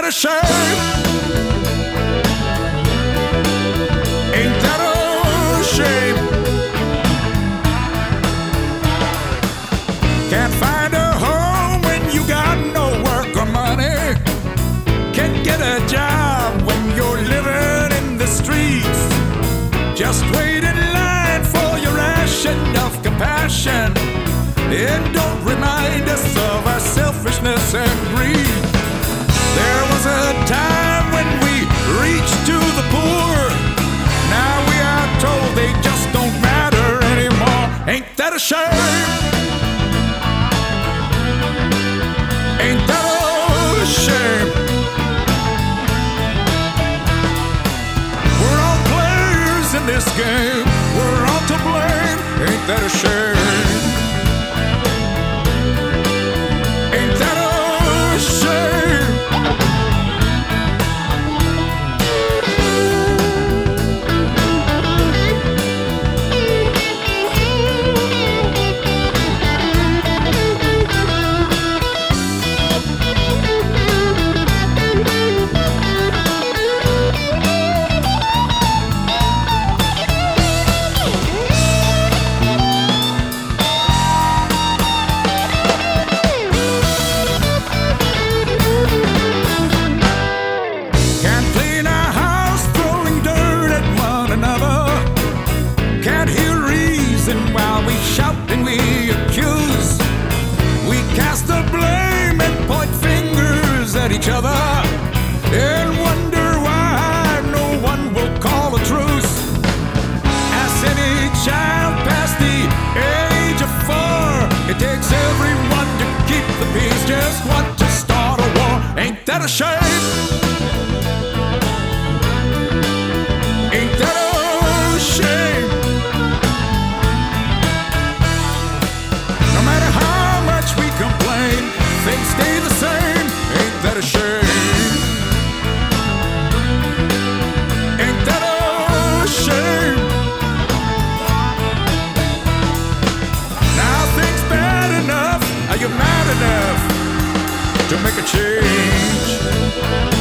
a shame? Ain't that a shame? Can't find a home when you got no work or money. Can't get a job when you're living in the streets. Just wait in line for your ration of compassion. It don't remind us of our selfishness and greed. There was a time when we reached to the poor. Now we are told they just don't matter anymore. Ain't that a shame? Ain't that a shame? We're all players in this game. We're all to blame. Ain't that a shame? Ain't that a shame? While we shout and we accuse, we cast the blame and point fingers at each other and wonder why no one will call a truce. Ask any child past the age of 4, it takes everyone to keep the peace, just want to start a war. Ain't that a shame? Ain't that a shame? Complain, things stay the same. Ain't that a shame? Ain't that a shame? Now things bad enough. Are you mad enough to make a change?